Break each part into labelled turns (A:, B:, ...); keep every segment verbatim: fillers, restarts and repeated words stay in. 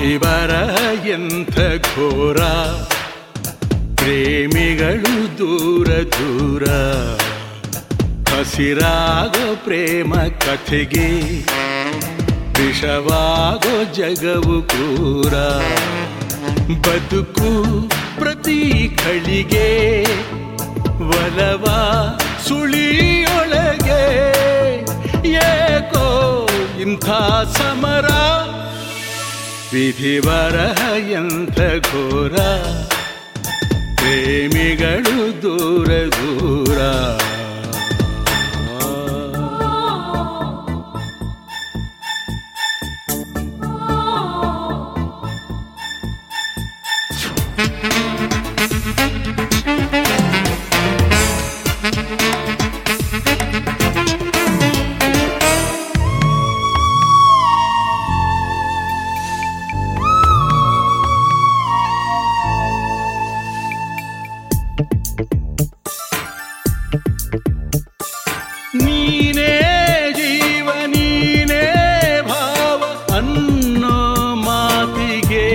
A: ವಿಧಿವರ ಎಂಥ ಘೋರ, ಪ್ರೇಮಿಗಳು ದೂರ ದೂರ. ಹಸಿರಾಗೋ ಪ್ರೇಮ ಕಥೆಗೆ ವಿಷವಾಗೋ ಜಗವು ಕ್ರೂರ. ಬದುಕು ಪ್ರತಿ ಖಳಿಗೆ ಒಲವ ಸುಳಿಯೊಳಗೆ. ಏಕೋ ಇಂಥ ಸಮರ, ವಿಧಿವರ ಎಂಥ ಘೋರ, ಪ್ರೇಮಿಗಳು ದೂರ ದೂರ. ನೀನೇ ಜೀವ ನೀನೇ ಭಾವ ಅನ್ನೋ ಮಾತಿಗೆ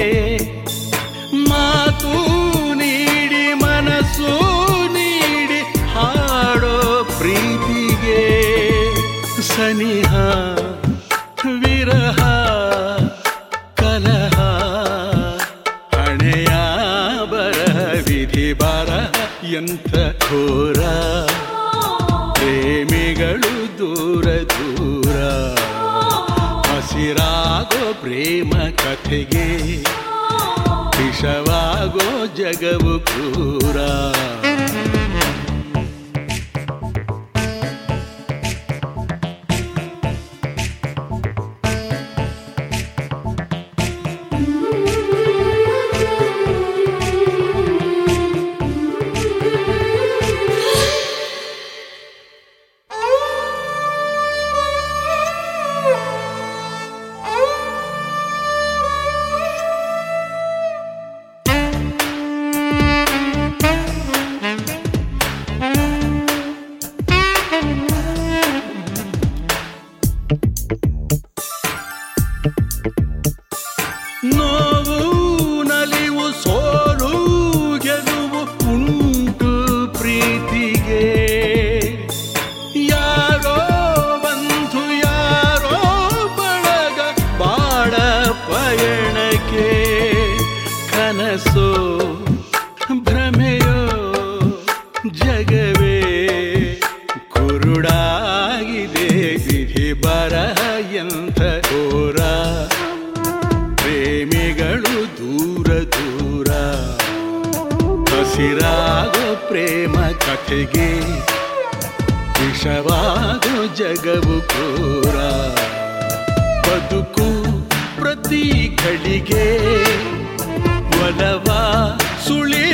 A: ಮಾತು ನೀಡಿ ಮನಸ್ಸು ನೀಡಿ ಹಾಡೋ ಪ್ರೀತಿಗೆ. ಸನಿಹ ವಿರಹ ಕಲಹ ಹಣೆಯ ಬರಹ, ವಿಧಿ ಬರಹ ಎಂಥ ಘೋರ, ಪ್ರೇಮಿಗಳು ದೂರ ದೂರ. ಹಸಿರಾಗೋ ಪ್ರೇಮ ಕಥೆಗೆ ವಿಷವಾಗೋ ಜಗವು ಕ್ರೂರ. ನೋವು ನಲಿವು ಸೋಲು ಗೆಲುವು ಉಂಟು ಪ್ರೀತಿಗೆ. ಯಾರೋ ಬಂಧು ಯಾರೋ ಬಳಗ ಬಾಳ ಪಯಣಕ್ಕೆ. ಕನಸೋ ಭ್ರಮೆಯೋ ಜಗವೇ ಕುರುಡಾಗಿದೆ, ವಿಧಿ ಬರಹ ಎಂಥ ಘೋರ, ಪ್ರೇಮಿಗಳು ದೂರ ದೂರ. ಹಸಿರಾಗೋ ಪ್ರೇಮ ಕಥೆಗೆ ವಿಷವಾಗೋ ಜಗವು ಕ್ರೂರ. ಬದುಕು ಪ್ರತಿ ಘಳಿಗೆ ಒಲವ ಸುಳಿ